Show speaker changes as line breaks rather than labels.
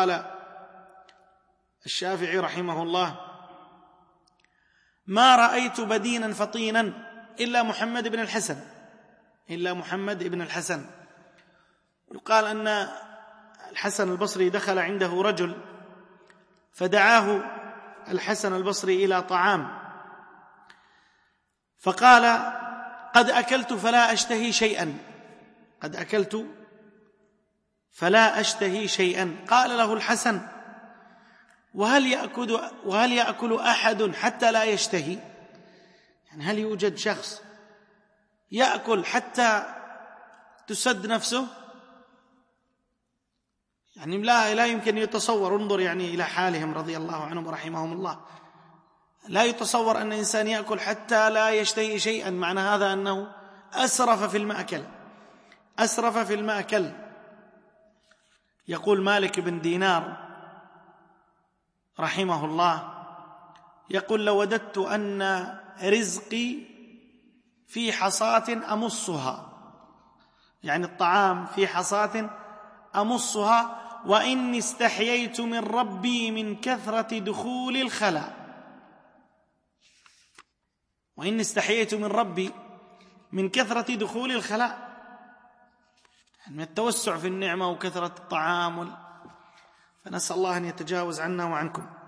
قال الشافعي رحمه الله: ما رأيت بدينا فطينا إلا محمد بن الحسن. يقال أن الحسن البصري دخل عنده رجل فدعاه الحسن البصري إلى طعام، فقال: قد أكلت فلا أشتهي شيئا. قال له الحسن: وهل يأكل أحد حتى لا يشتهي؟ يعني هل يوجد شخص يأكل حتى تسد نفسه؟ يعني لا يمكن يتصور. انظر يعني إلى حالهم رضي الله عنهم ورحمهم الله. لا يتصور أن إنسان يأكل حتى لا يشتهي شيئا، معنى هذا أنه أسرف في المأكل. يقول مالك بن دينار رحمه الله، يقول: لوددت أن رزقي في حصاة أمصها، يعني الطعام في حصاة أمصها، وإني استحييت من ربي من كثرة دخول الخلاء. من التوسع في النعمة وكثرة الطعام، فنسأل الله أن يتجاوز عنا وعنكم.